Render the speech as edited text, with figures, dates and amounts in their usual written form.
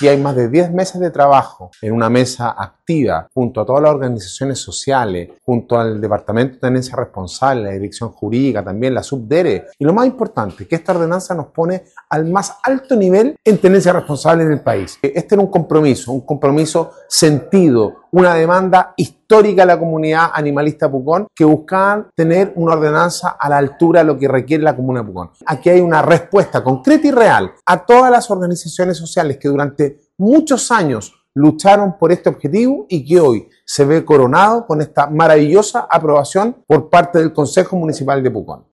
y hay más de 10 meses de trabajo en una mesa activa junto a todas las organizaciones sociales, junto al Departamento de Tenencia Responsable, la Dirección Jurídica, también la Subdere. Y lo más importante, que esta ordenanza nos pone al más alto nivel en tenencia responsable en el país. Este era un compromiso sentido, una demanda histórica de la comunidad animalista Pucón que buscaban tener una ordenanza a la altura de lo que requiere la comuna de Pucón. Aquí hay una respuesta concreta y real a todas las organizaciones sociales que durante muchos años lucharon por este objetivo y que hoy se ve coronado con esta maravillosa aprobación por parte del Consejo Municipal de Pucón.